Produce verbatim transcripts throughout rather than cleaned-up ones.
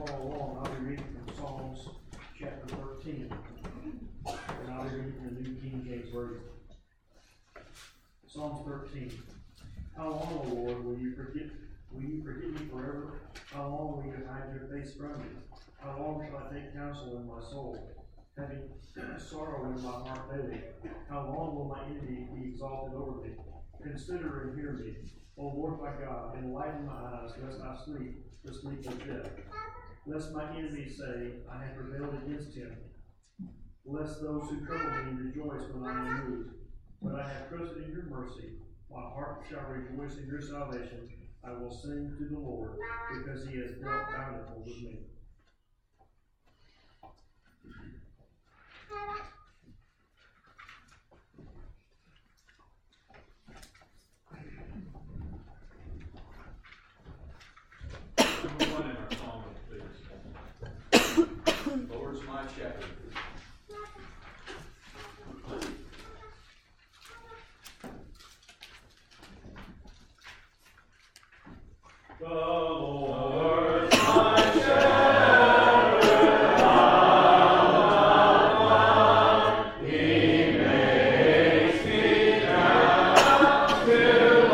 follow along, I'll be reading from Psalms chapter thirteen. And I'll be reading from the New King James Version. Psalms thirteen. How long, O Lord, will you forget will you forget me forever? How long will you hide your face from me? How long shall I take counsel in my soul, having sorrow in my heart daily? How long will my enemy be exalted over me? Consider and hear me, O Lord my God, enlighten my eyes, lest I sleep the sleep of death. Lest my enemies say, I have rebelled against him. Lest those who trouble me rejoice when I am moved. But I have trusted in your mercy. My heart shall rejoice in your salvation. I will sing to the Lord, because he has dealt bountiful with me. Number one in our psalm, please. Lord's my shepherd. The Lord's my shepherd, he makes me down to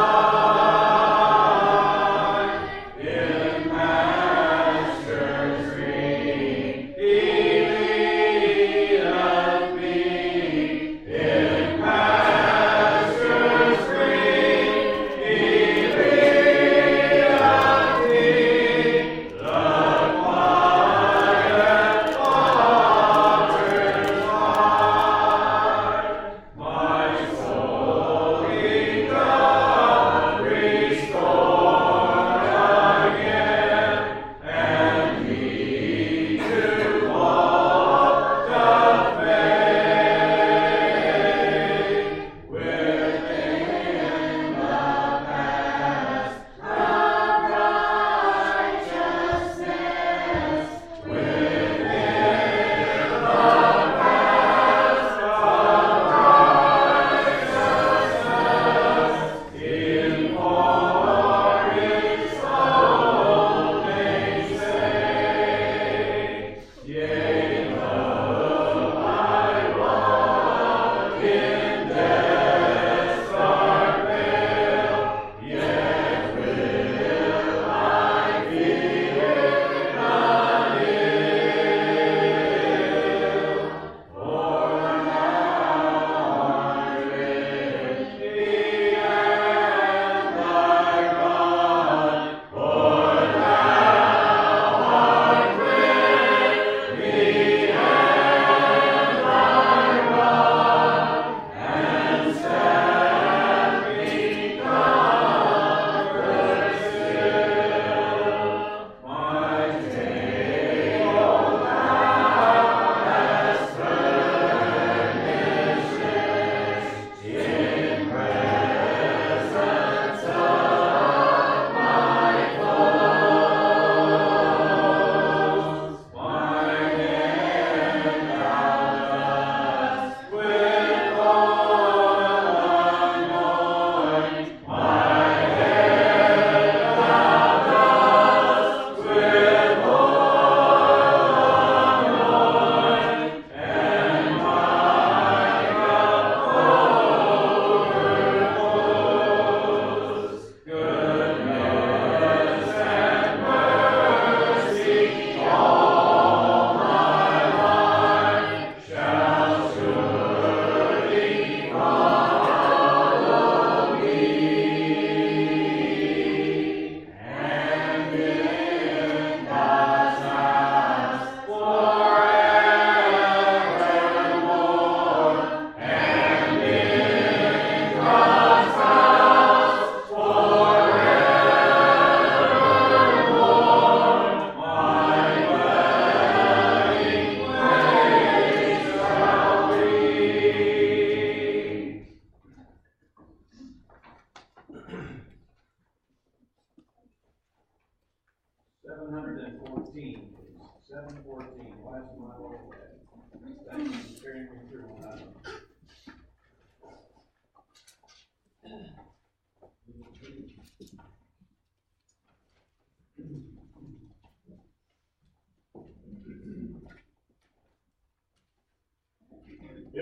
lie in pastures green. He leadeth me in pastures green. He leadeth me the quiet waters by. My soul he doth restore again, and he to walk doth make within the paths of righteousness, within the paths of righteousness, in for his own name's sake. Yea, though I walk in death's dark vale, yet will I fear none ill. For thou art with me, and thy God, for thou art with me, and thy rod and staff me comfort still. My tale thou hast furnished in presence of my foes. My hand thou dost with oil anoint. My head thou dost with oil anoint, and my cup overflows. Goodness and mercy all my life shall surely follow me, and in God's house forevermore, and in God's house forevermore, my dwelling place shall be. Seven hundred and fourteen, please. Seven fourteen. Last one I will read. Thank you for carrying me through on that one.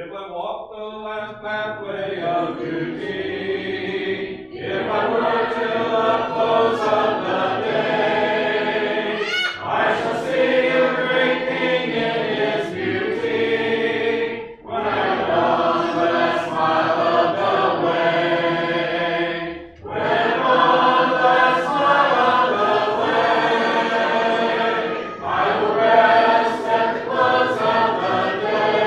If I walk the last pathway of duty, if I work till the close of the day, I shall see a great King in his beauty, when I go on the smile of the way, when on the smile of the way, I will rest at the close of the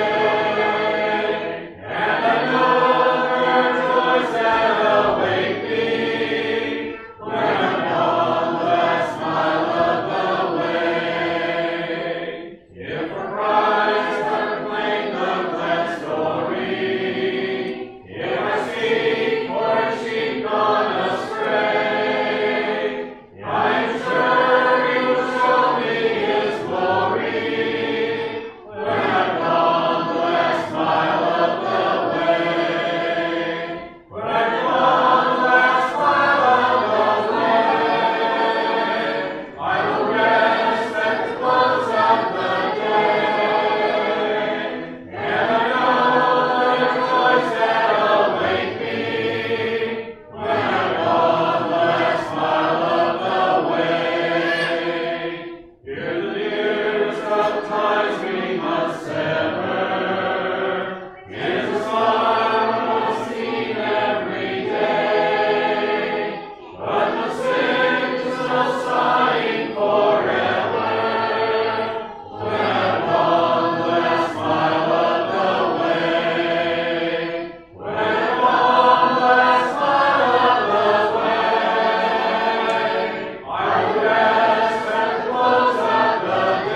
day, and I know her joys that await me, when I'm on the smile of the way. If for Christ I proclaim the glad story, if I seek for a sheep gone astray, I am sure He will show me His glory, when I'm on the last mile of the way, when I'm on the last mile of the way, I will rest at the close of the day, and I know the joys that await me, when I'm on the last mile of the way. Here the dearest of ties we must sever, is a sorrow seen every day, but no sickness, no sighing forever, when I'm on the last mile of the way, when I'm on the last mile of the way, I will rest at the close of the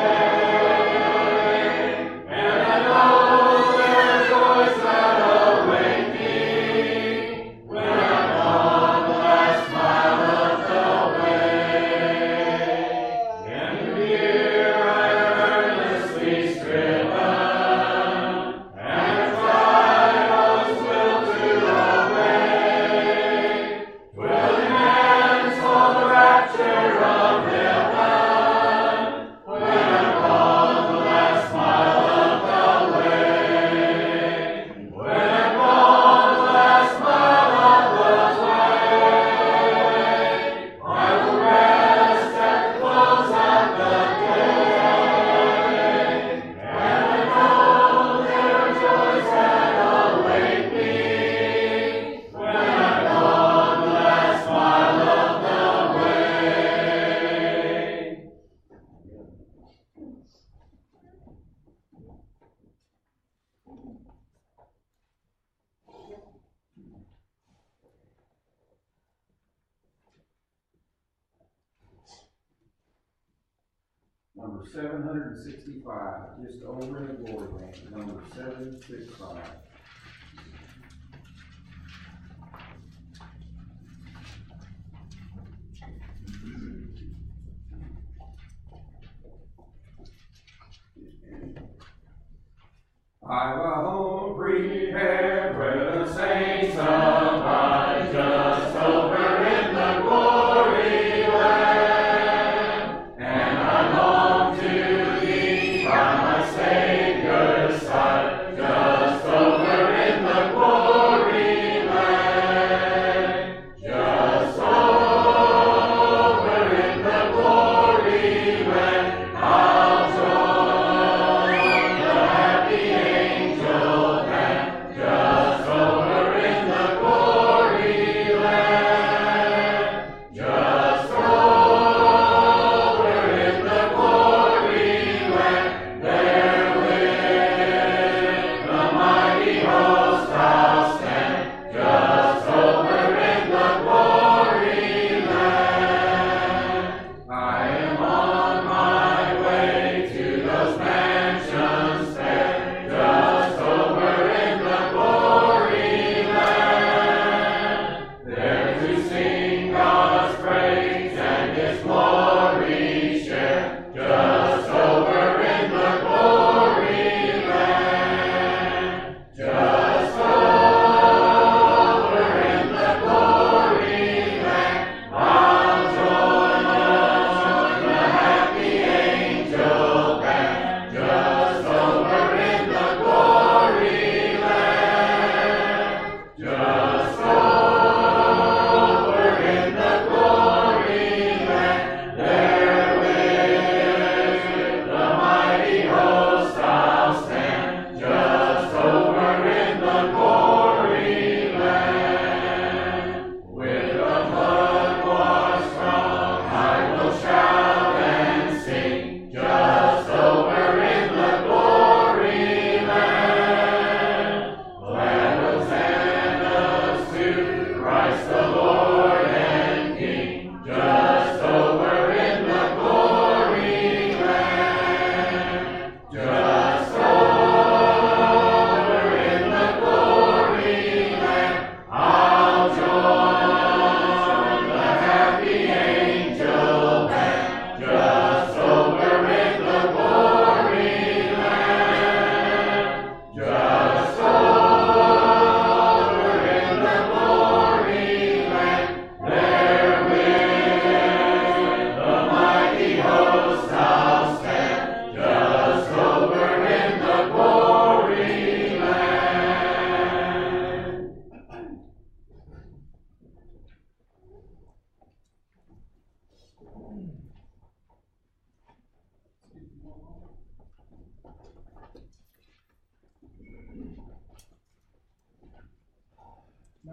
day, and I know there are joys that await me, when I'm on the last mile of the way. In the year I earnestly striven, and tried all His will to obey, will enhance all the rapture of heaven, when I'm on the last mile of the way, when I'm on the last mile of the way, I will rest at the close of the day, and I know there are joys that await me, when I'm on the last mile of the way. Number seven hundred and sixty-five, just over in the glory land, number seven six five. I've a home prepared where the saints abide, just over in the glory land, and I long to be by my Savior's side, just over in the glory land, just over in the glory land. I'll join the happy angel band, just over in the glory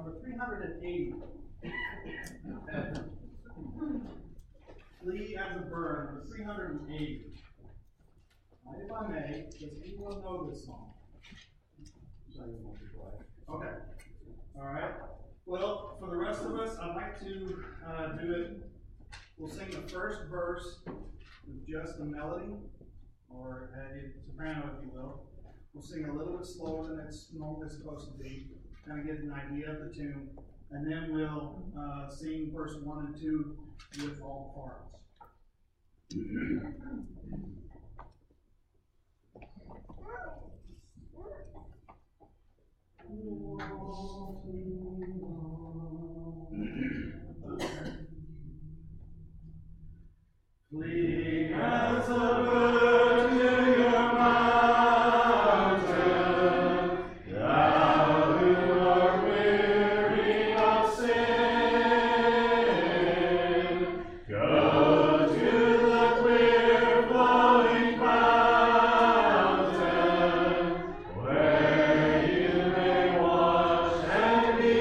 number three hundred and eighty. Flee as a bird, number three hundred and eighty. Now, if I may, does anyone know this song? Okay. All right. Well, for the rest of us, I'd like to uh, do it. We'll sing the first verse with just the melody, or a soprano, if you will. We'll sing a little bit slower than it's normally supposed to be, kind of get an idea of the tune, and then we'll uh, sing verse one and two with all parts. Flee as a bird to your mountain, thou who art weary of sin. Go to the clear flowing fountain, where you may wash and be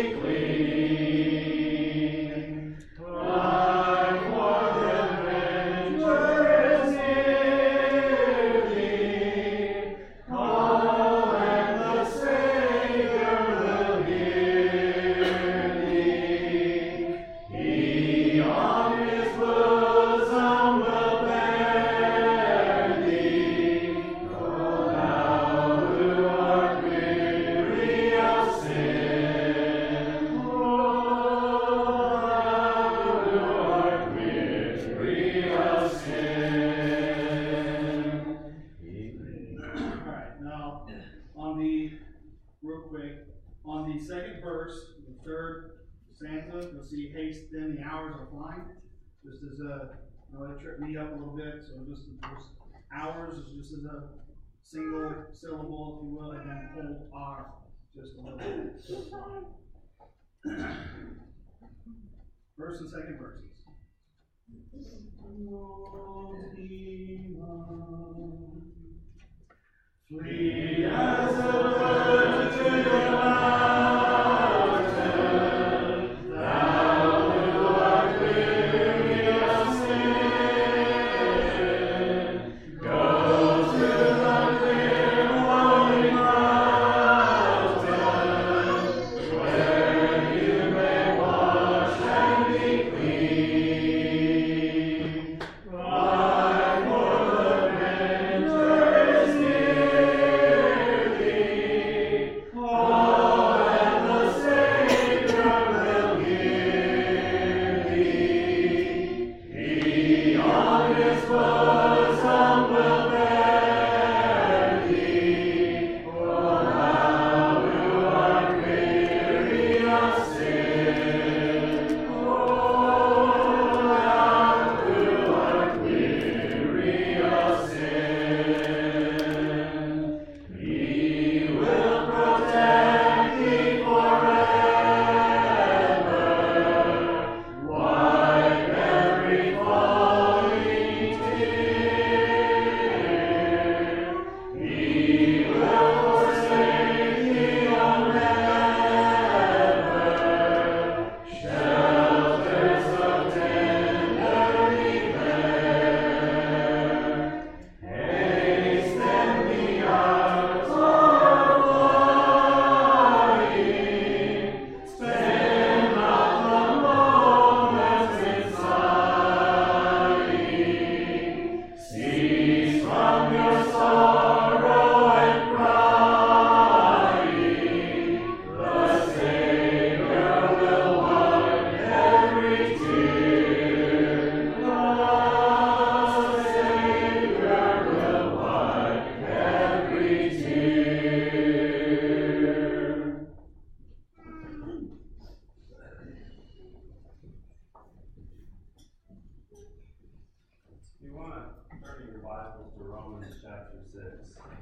clean. Like for the adventurous near thee, call and the Savior will hear thee. He on his bosom will bear thee, O thou who art weary of sin. O thou who art weary of sin. All right, now on the real quick on the second verse, the third stanza, you'll see haste. Then the hours are flying. Just as a, uh, it tripped me up a little bit. So just, just hours is just as a single syllable, if you will, and then hold R just a little bit. First and second verses. Flee as a bird to your mountain, thou who art weary of sin. Go to the clear flowing fountain, where you may wash and be clean. Like for the adventurous near thee, call and the Savior will hear thee. He on his bosom will bear thee, O thou who art weary of sin. O thou who art weary of sin. He will protect thee forever, wipe every falling tear. He will forsake thee on never, shelters of tenderly there. Haste and the hours are flying, spend not the moments in sighing. Cease from your sorrow and crying, the Savior will wipe every tear. The Savior will wipe every tear. You want to turn in your Bibles to Romans chapter six.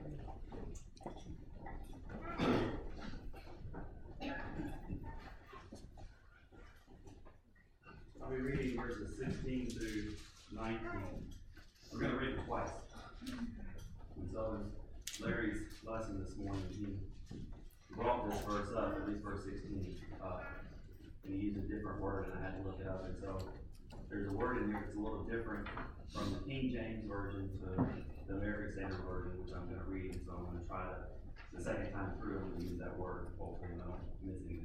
I'll be reading verses sixteen through nineteen. We're going to read it twice. And so in Larry's lesson this morning, he brought brought this verse up, at least verse sixteen, up. And he used a different word, and I had to look it up, and so there's a word in here that's a little different from the King James Version to the American Standard Version, which I'm gonna read, so I'm gonna try to, the second time through, I'm gonna use that word, hopefully I'm not missing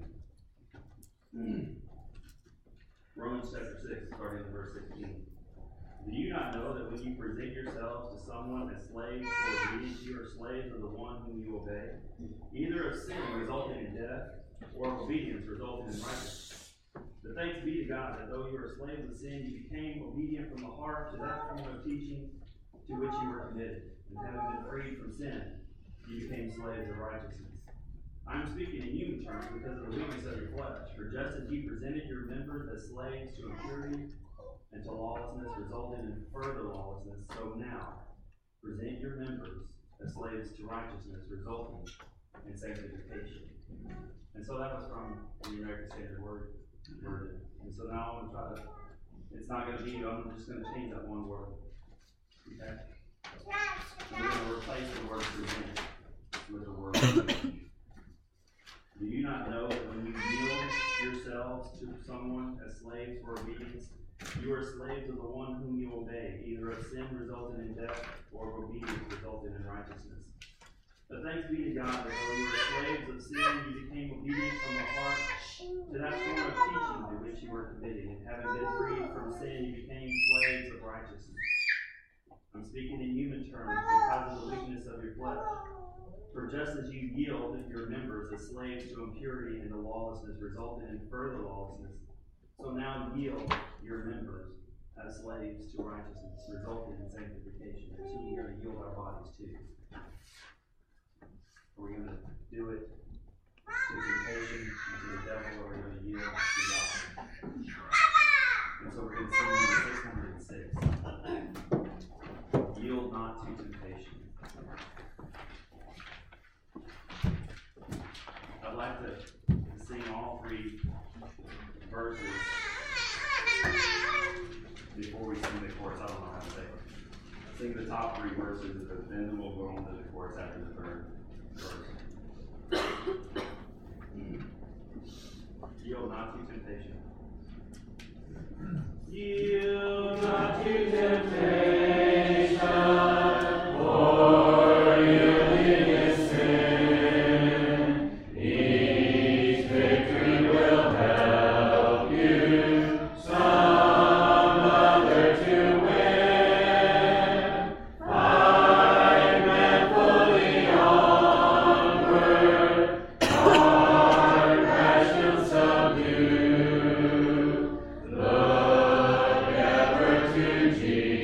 it. Romans chapter six, starting in verse sixteen. Do you not know that when you present yourselves to someone as slaves for obedience, you are slaves of the one whom you obey, either of sin resulting in death, or of obedience resulting in righteousness? But thanks be to God that though you are slaves of sin, you became obedient from the heart to that form of teaching to which you were committed, and having been freed from sin, you became slaves of righteousness. I am speaking in human terms because of the weakness of your flesh. For just as you presented your members as slaves to impurity and to lawlessness, resulting in further lawlessness, so now present your members as slaves to righteousness, resulting in sanctification. And so that was from the American Standard Word Version. And so now I'm going to try to, it's not going to be, I'm just going to change that one word. Okay? And we're going to replace the word present with the word present. Do you not know that when you yield yourselves to someone as slaves for obedience, you are slaves of the one whom you obey, either of sin resulting in death, or of obedience resulting in righteousness? But thanks be to God that though you were slaves of sin, you became obedient from the heart to that form of teaching to which you were committed, and having been freed from sin, you became slaves of righteousness. I'm speaking in human terms because of the weakness of your flesh. For just as you yield your members as slaves to impurity and to lawlessness, resulting in further lawlessness, so now yield your members as slaves to righteousness, resulting in sanctification. That's who we're going to yield our bodies to. Are we going to do it to temptation and to the devil, or are we going to yield to God? And so we're going to sing number six hundred six. Yield not to temptation. I'd like to, to sing all three verses before we sing the chorus. I don't know how to say it. Sing the top three verses, and then we'll go on to the chorus after the third verse. Yield not to temptation. Yield not to temptation, for yielding is sin. Each victory will help you some other to win. Fight manfully onward, our passion subdue. Look ever to Jesus.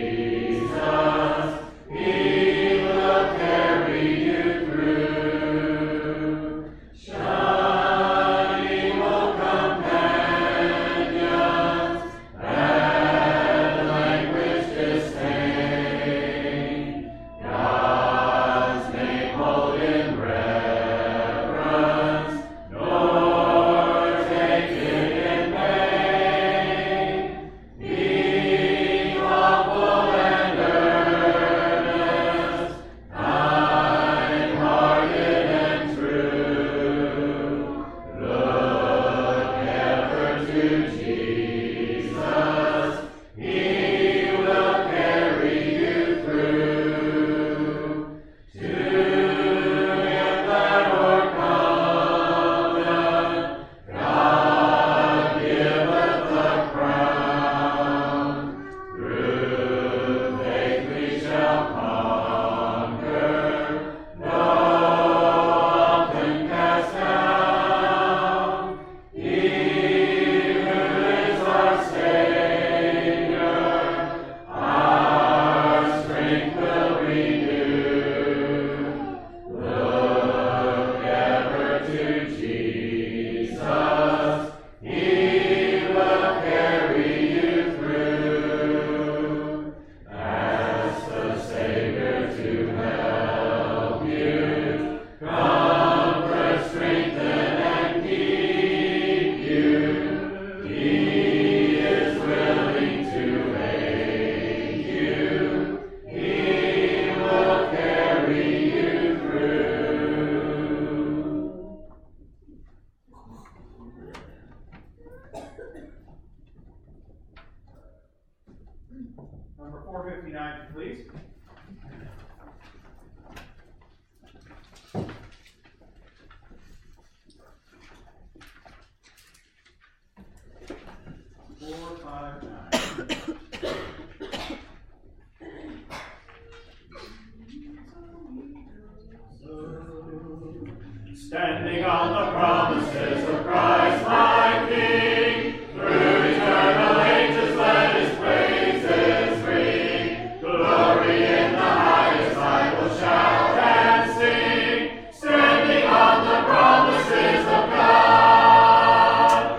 standing on the promises of Christ my King. Through eternal ages let his praises ring. Glory in the highest I will shout and sing, standing on the promises of God.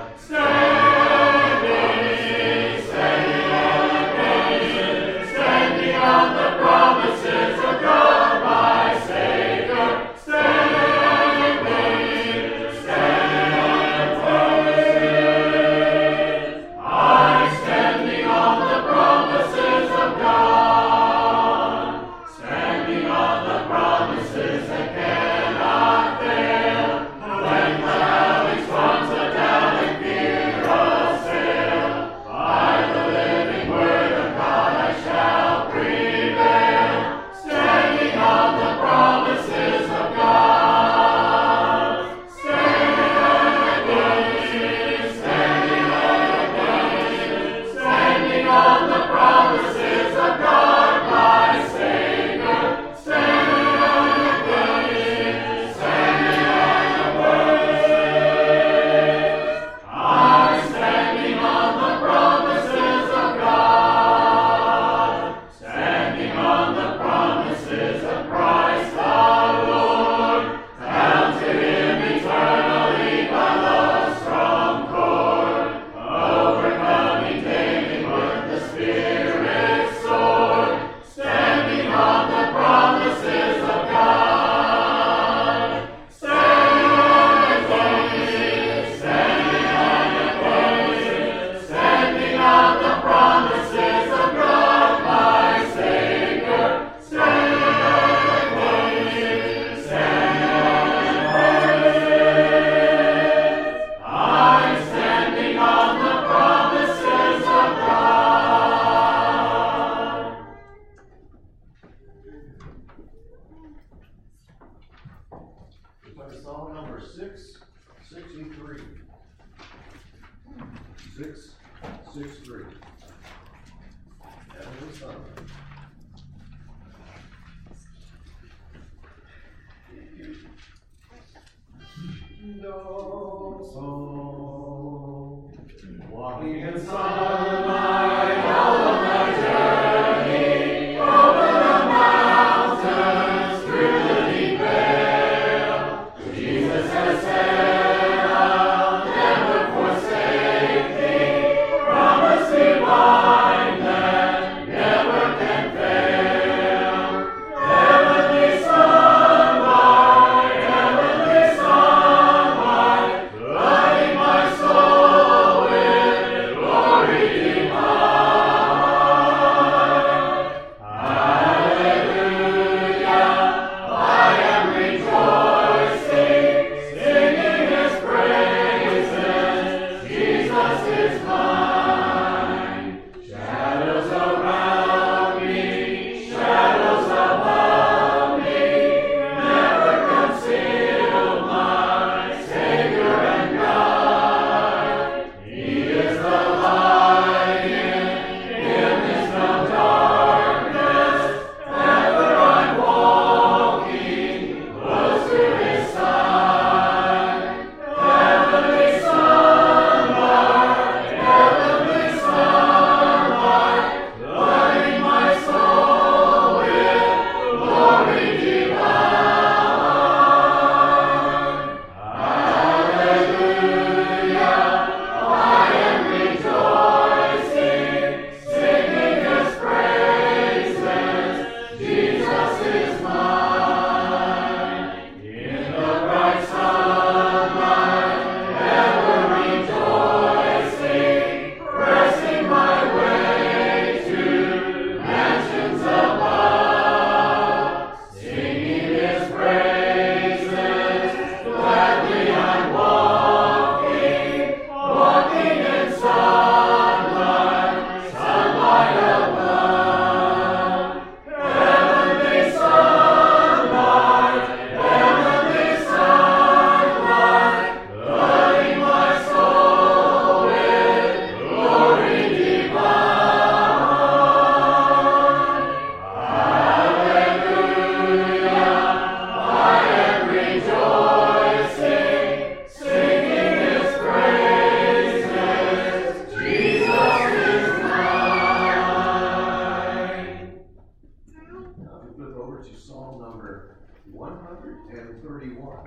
Standing, standing on the promises, standing on the promises of God my Savior. Standing, standing on the promises. I'm standing on the promises of God. Standing on the promises that cannot fail. When the valley storms are down and fear assail, by the living word of God I shall prevail. Standing on the promises of God. Standing, standing on the promises, standing on the promises of God my Savior. Standing, standing on the promises. I'm standing on the promises of God. Standing on the promises of Christ the Lord. Counted him eternally by the strong cord. Overcoming daily with the Spirit's sword. Standing on the promises of God. Standing, standing on the promises, standing on the promises of God my Savior. Standing, standing on the promises. I'm standing on the promises of God. Play song number six sixty-three. Six, six, three. Heavenly Son. No song, walking in sunlight all of my journey, over the mountains, through the deep vale. Jesus has said, I'll never forsake thee, promising which is Psalm number one hundred and thirty-one.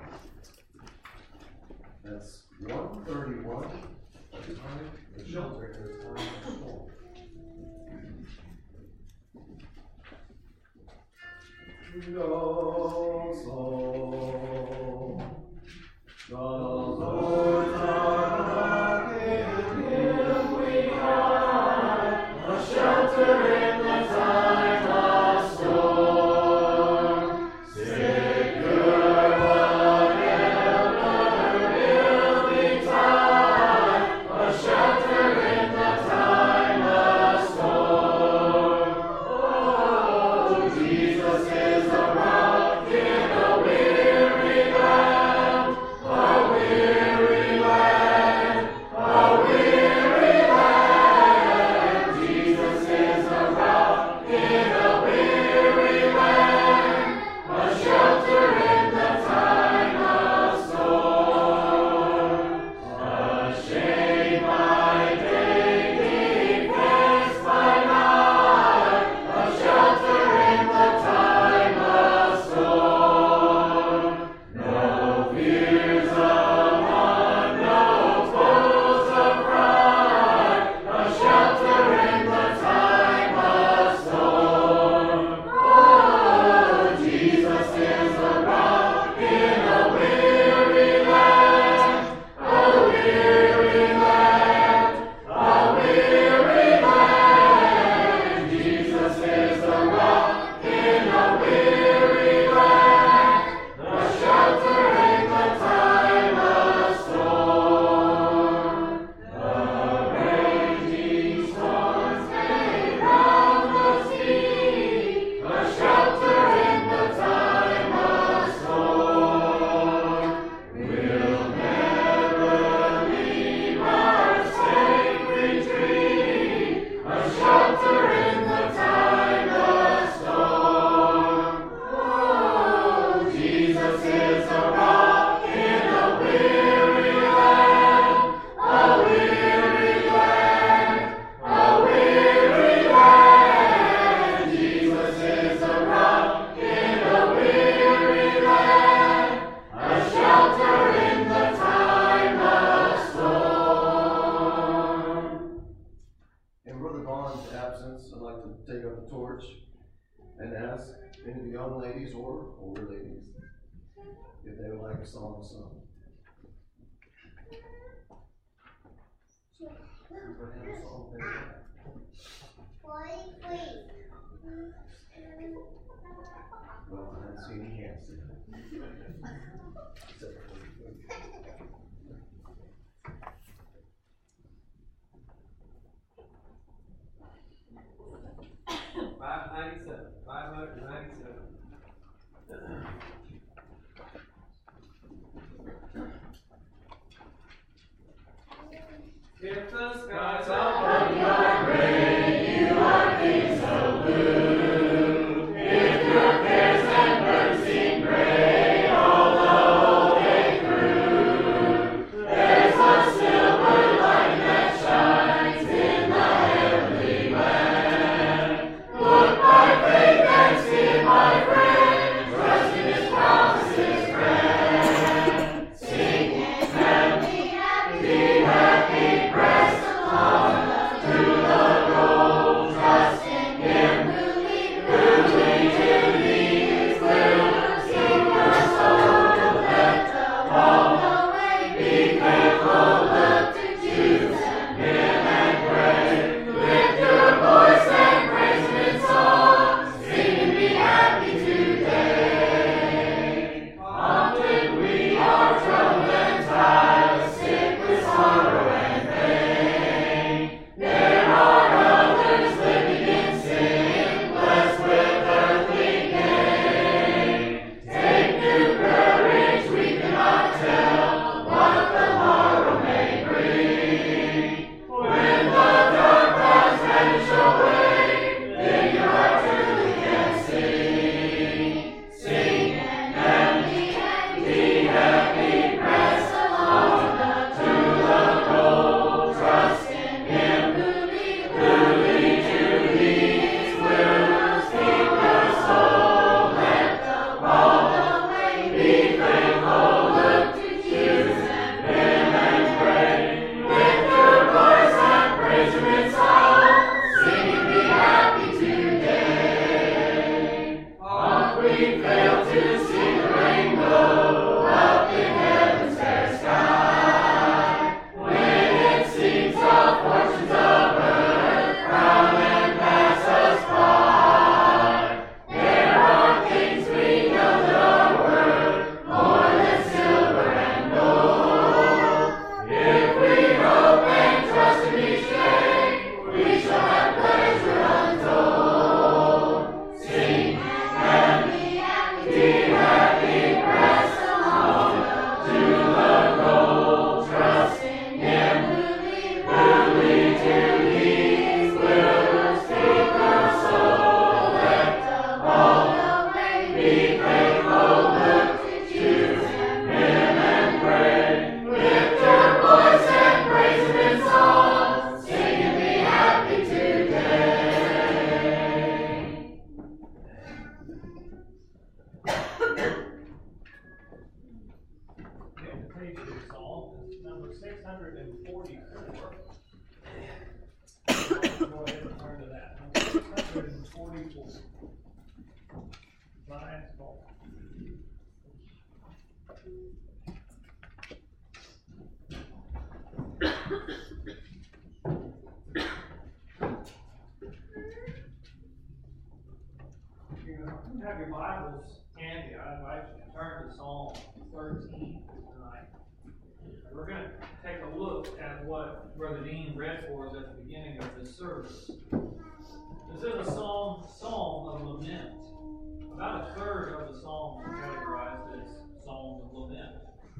That's one thirty-one, a time of shelter and a time of storm. No soul, the Lord's our rock, in Him we hide, a shelter in the time of storm. Secure whatever will betide, a shelter in the time of storm. Oh, Jesus is a rock in a weary land, a weary land, a weary land. Jesus is a rock in a weary land, a shelter in the time of storm. A shade by day, defense by night, a shelter in the time of storm. No fears among, no foes affright, a shelter in the time of storm. Oh, Jesus is a rock in a weary land, a weary land, a weary land. Jesus is a rock in a weary land, a shelter in the time of storm. The raging storms may round us be, a shelter in the time of storm. We'll never leave our safe retreat, a shelter in the time of storm. Oh, Jesus is a rock in a weary land, a weary land, a weary land. Jesus is a rock in a weary land, a shelter in the time of storm. In Brother Vaughn's absence, I'd like to take up the torch and ask any of the young ladies or older ladies if they would like a song sung. Everybody have a song they like? Well, I didn't see any hands. Five ninety-seven, five hundred ninety-seven. If the skies are your gray, you are kings of blue. If your cares and burdens seem gray, although they through, there's a silver light that shines in the heavenly land. Look by faith and see, my friend, trust in His promises grand. Sing happy, happy, happy, press along to Lions ball. You have your Bibles handy. I invite you to turn to Psalm thirteen tonight. We're going to take a look at what Brother Dean read for us at the beginning of this service. This is a psalm, psalm of lament. About a third of the psalms are categorized as psalms of lament.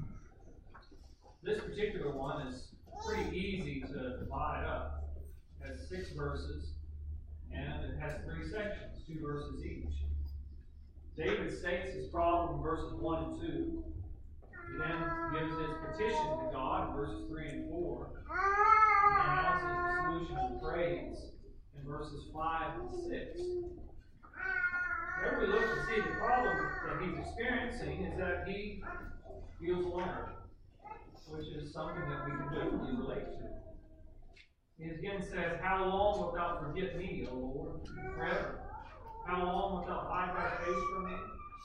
This particular one is pretty easy to divide up. It has six verses, and it has three sections, two verses each. David states his problem in verses one and two. He then gives his petition to God in verses three and four. He announces the solution of praise in verses five and six. Whenever we look to see the problem that he's experiencing is that he feels alone, which is something that we can definitely relate to. He again says, "How long wilt thou forget me, O Lord? Forever. How long wilt thou hide thy face from me?"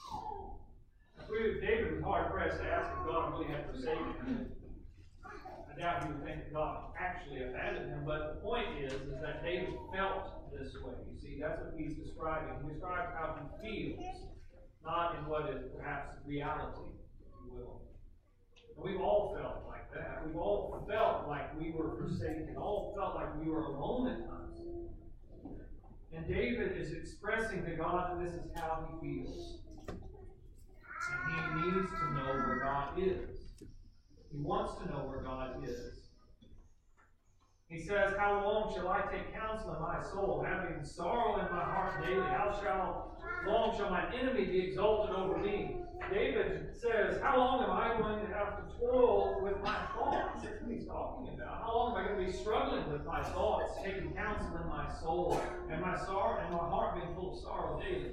David was hard pressed to ask if God really had forsaken him. I doubt he would think that God actually abandoned him, but the point is, is that David felt this way. You see, that's what he's describing. He describes how he feels, not in what is perhaps reality, if you will. And we've all felt like that. We've all felt like we were forsaken, all felt like we were alone at times. And David is expressing to God that this is how he feels. And he needs to know where God is. He wants to know where God is. He says, "How long shall I take counsel in my soul, having sorrow in my heart daily? How shall long shall my enemy be exalted over me?" David says, how long am I going to have to toil with my thoughts? That's what he's talking about. How long am I going to be struggling with my thoughts, taking counsel in my soul, and my sorrow and my heart being full of sorrow daily?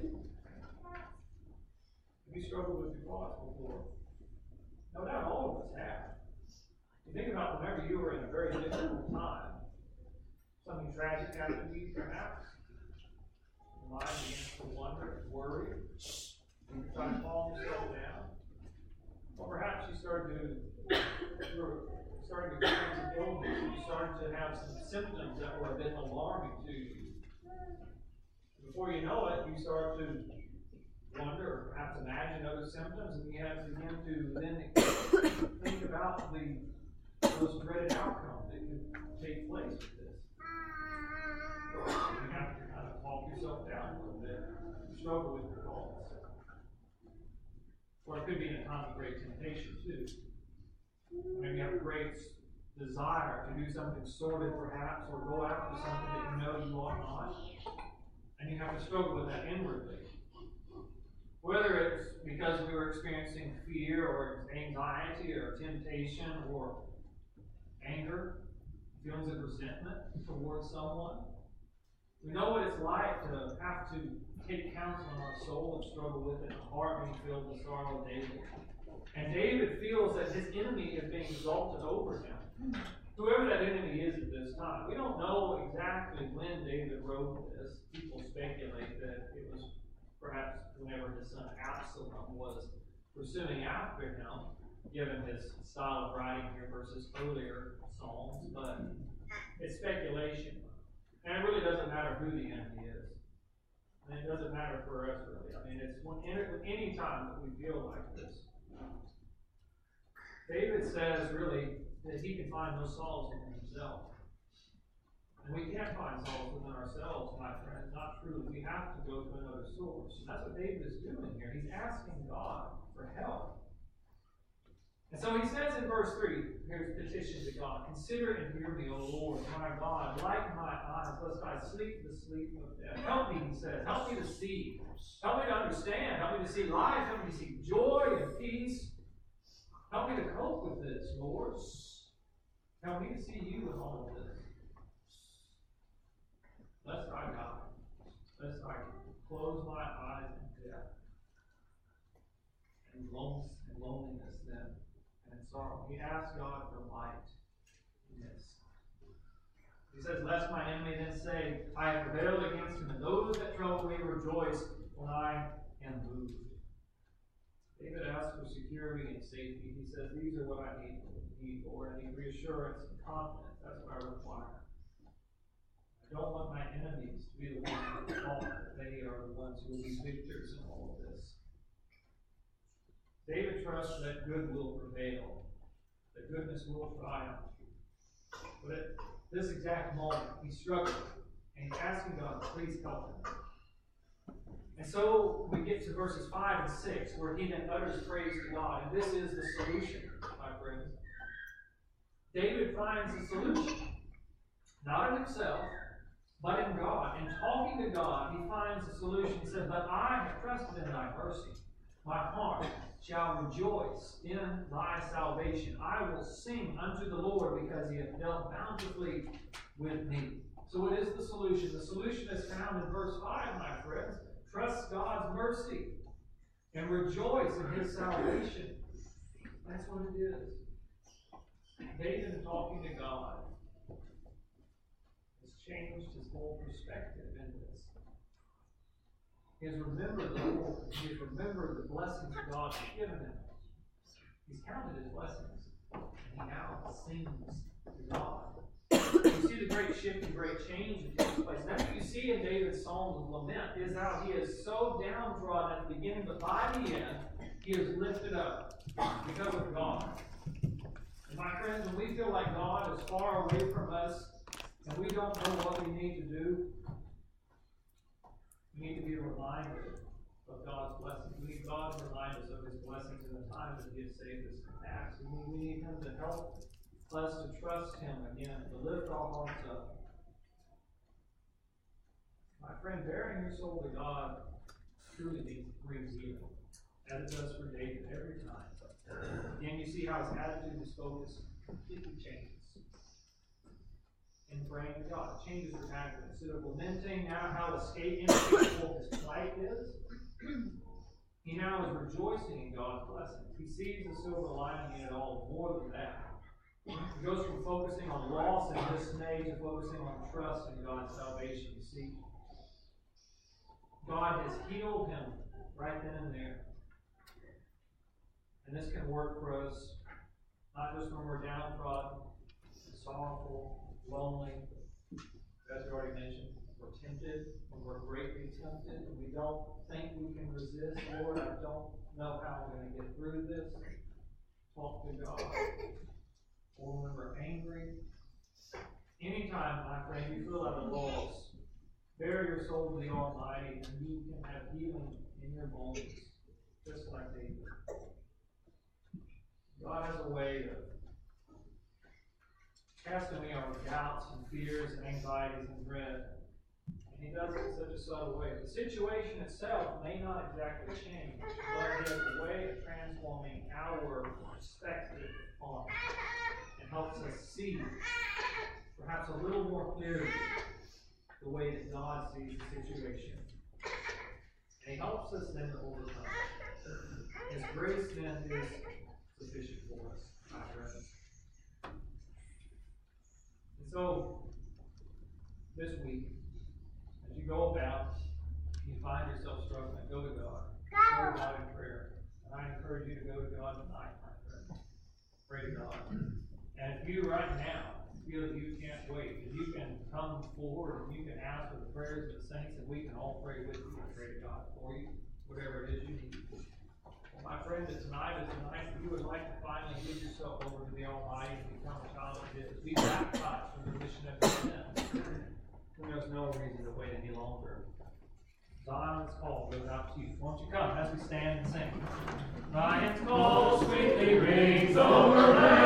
Have you struggled with your thoughts before? No doubt all of us have. You think about whenever you were in a very difficult time, something tragic happened to you, perhaps. Your mind begins to wonder, worry. You try to calm yourself down. Or perhaps you started to, you were started to experience an illness, and you started to have some symptoms that were a bit alarming to you. Before you know it, you start to wonder, or perhaps imagine other symptoms, and you have to begin to then think about the most dreaded outcome that could take place with this. You have to kind of talk yourself down a little bit. You struggle with your thoughts. Or it could be in a time of great temptation, too. Maybe you have a great desire to do something sordid, perhaps, or go after something that you know you ought not. And you have to struggle with that inwardly. Whether it's because we were experiencing fear, or anxiety, or temptation, or anger, feelings of resentment towards someone. We know what it's like to have to take counsel in our soul and struggle with it, and the heart being filled with sorrow daily. And David feels that his enemy is being exalted over him. Whoever that enemy is at this time. We don't know exactly when David wrote this. People speculate that it was perhaps whenever his son Absalom was pursuing after him, given his style of writing here versus earlier psalms, but it's speculation. And it really doesn't matter who the enemy is. And it doesn't matter for us, really. I mean, it's when, any time that we feel like this. David says, really, that he can find no solace within himself. And we can't find solace within ourselves, my friends. Not true. We have to go to another source. And that's what David is doing here. He's asking God for help. And so he says in verse three, here's petition to God, "Consider and hear me, O Lord, my God, lighten my eyes, lest I sleep the sleep of death." Help me, he says. Help me to see. Help me to understand. Help me to see life. Help me to see joy and peace. Help me to cope with this, Lord. Help me to see you in all of this. Lest I die. Lest I close my eyes in death. And loneliness then. And sorrow. He asks God for light in this. He says, "Lest my enemy then say, I have prevailed against him, and those that trouble me rejoice when I am moved." security and safety. He says, these are what I need, need for. I need reassurance and confidence. That's what I require. I don't want my enemies to be the ones who fall, that they are the ones who will be victors in all of this. David trusts that good will prevail, that goodness will triumph. But at this exact moment, he's struggling, and he's asking God to please help him. And so we get to verses five and six, where he then utters praise to God. And this is the solution, my friends. David finds the solution, not in himself, but in God. And talking to God, he finds the solution. He says, but I have trusted in thy mercy. My heart shall rejoice in thy salvation. I will sing unto the Lord because he hath dealt bountifully with me. So what is the solution? The solution is found in verse five, my friends. Trust God's mercy and rejoice in his salvation. That's what it is. David, talking to God, has changed his whole perspective in this. He has remembered the Lord. He has remembered the blessings that God has given him. He's counted his blessings. And he now sings to God. You see the great shift and great change that takes place. That's what you see in David's Psalms of Lament, is how he is so downtrodden at the beginning, but by the end, he is lifted up because of God. And my friends, when we feel like God is far away from us, and we don't know what we need to do, we need to be reminded of God's blessings. We need God to remind us of his blessings in the time that he has saved us in the past. We need, we need him to help us to trust him again, to lift our hearts up. My friend, bearing your soul to God truly brings healing, as it does for David every time. Again, you see how his attitude, his focus completely changes. In praying to God, it changes his attitude. Instead of lamenting now how escape inescapable his plight is, he now is rejoicing in God's blessings. He sees the silver lining in it all, more than that. He goes from focusing on loss and dismay to focusing on trust in God's salvation. You see, God has healed him right then and there. And this can work for us, not just when we're downtrodden, sorrowful, lonely, as we already mentioned, we're tempted, when we're greatly tempted, and we don't think we can resist. Lord, I don't know how I'm going to get through this. Talk to God. Or when we're angry. Anytime, my friend, you feel at a loss, bear your soul to the Almighty, and you can have healing in your moments, just like David. God has a way of casting away our doubts and fears and anxieties and dread. And he does it in such a subtle way. The situation itself may not exactly change, but he has a way of transforming our perspective on it. Helps us see, perhaps a little more clearly, the way that God sees the situation. And he helps us then to overcome. His grace then is sufficient for us, my friends. And so, this week, as you go about, you find yourself struggling, go to God. Go to God in prayer. And I encourage you to go to God tonight, my friend. Pray to God. And if you right now feel that you can't wait, that you can come forward and you can ask for the prayers of the saints, and we can all pray with you and pray to God for you, whatever it is you need. Well, my friend, that tonight is the night that you would like to finally give yourself over to the Almighty and become a child of His. Be baptized from the mission of your sin. And there's no reason to wait any longer. Zion's call goes out to you. Won't you come as we stand and sing? Zion's call sweetly rings over land.